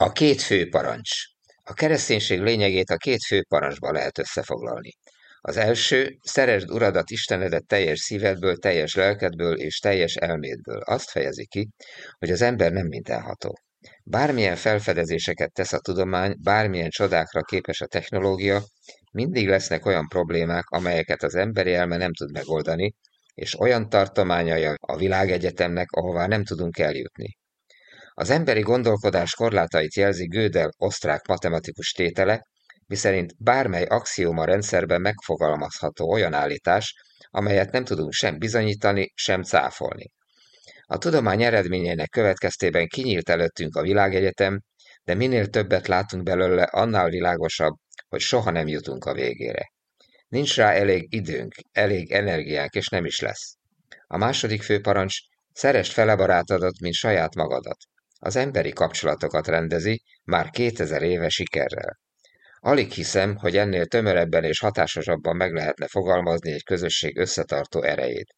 A két fő parancs. A kereszténység lényegét a két fő parancsba lehet összefoglalni. Az első, szeresd Uradat Istenedet teljes szívedből, teljes lelkedből és teljes elmédből. Azt fejezi ki, hogy az ember nem mindenható. Bármilyen felfedezéseket tesz a tudomány, bármilyen csodákra képes a technológia, mindig lesznek olyan problémák, amelyeket az emberi elme nem tud megoldani, és olyan tartományai a világegyetemnek, ahová nem tudunk eljutni. Az emberi gondolkodás korlátait jelzi Gödel osztrák matematikus tétele, miszerint bármely axióma rendszerben megfogalmazható olyan állítás, amelyet nem tudunk sem bizonyítani, sem cáfolni. A tudomány eredményeinek következtében kinyílt előttünk a világegyetem, de minél többet látunk belőle, annál világosabb, hogy soha nem jutunk a végére. Nincs rá elég időnk, elég energiánk, és nem is lesz. A második főparancs, szeresd fele barátodat, mint saját magadat. Az emberi kapcsolatokat rendezi, már 2000 éve sikerrel. Alig hiszem, hogy ennél tömörebben és hatásosabban meg lehetne fogalmazni egy közösség összetartó erejét.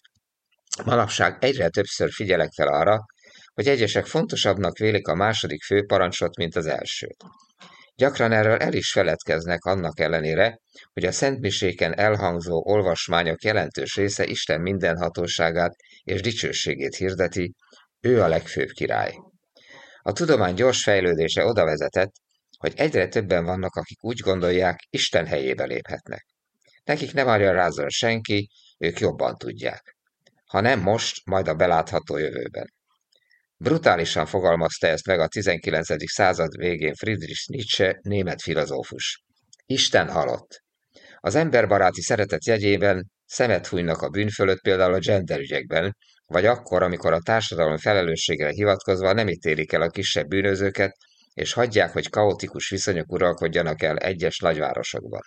Manapság egyre többször figyelek fel arra, hogy egyesek fontosabbnak vélik a második főparancsot, mint az elsőt. Gyakran erről el is feledkeznek annak ellenére, hogy a szentmiséken elhangzó olvasmányok jelentős része Isten mindenhatóságát és dicsőségét hirdeti, ő a legfőbb király. A tudomány gyors fejlődése oda vezetett, hogy egyre többen vannak, akik úgy gondolják, Isten helyébe léphetnek. Nekik nem magyarázzon senki, ők jobban tudják. Ha nem most, majd a belátható jövőben. Brutálisan fogalmazta ezt meg a 19. század végén Friedrich Nietzsche, német filozófus. Isten halott. Az emberbaráti szeretet jegyében szemet fújnak a bűn fölött, például a genderügyekben, vagy akkor, amikor a társadalom felelősségre hivatkozva nem ítélik el a kisebb bűnözőket, és hagyják, hogy kaotikus viszonyok uralkodjanak el egyes nagyvárosokban.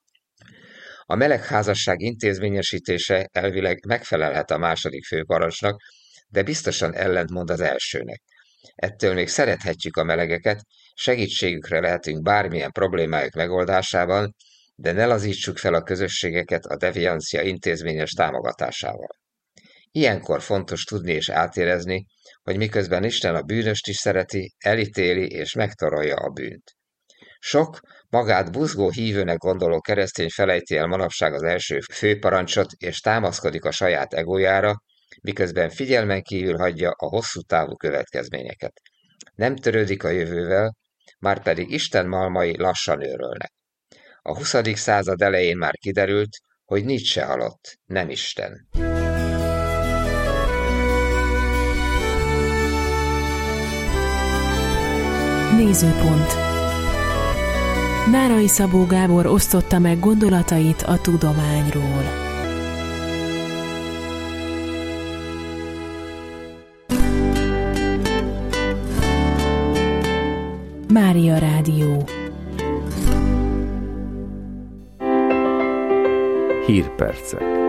A melegházasság intézményesítése elvileg megfelelhet a második főparancsnak, de biztosan ellentmond az elsőnek. Ettől még szerethetjük a melegeket, segítségükre lehetünk bármilyen problémájuk megoldásában, de ne lazítsuk fel a közösségeket a deviancia intézményes támogatásával. Ilyenkor fontos tudni és átérezni, hogy miközben Isten a bűnöst is szereti, elítéli és megtorolja a bűnt. Sok, magát buzgó hívőnek gondoló keresztény felejti el manapság az első főparancsot és támaszkodik a saját egójára, miközben figyelmen kívül hagyja a hosszú távú következményeket. Nem törődik a jövővel, márpedig Isten malmai lassan őrölnek. A 20. század elején már kiderült, hogy Nietzsche halott, nem Isten. Nézőpont. Nárai Szabó Gábor osztotta meg gondolatait a tudományról. Mária Rádió. Hírpercek.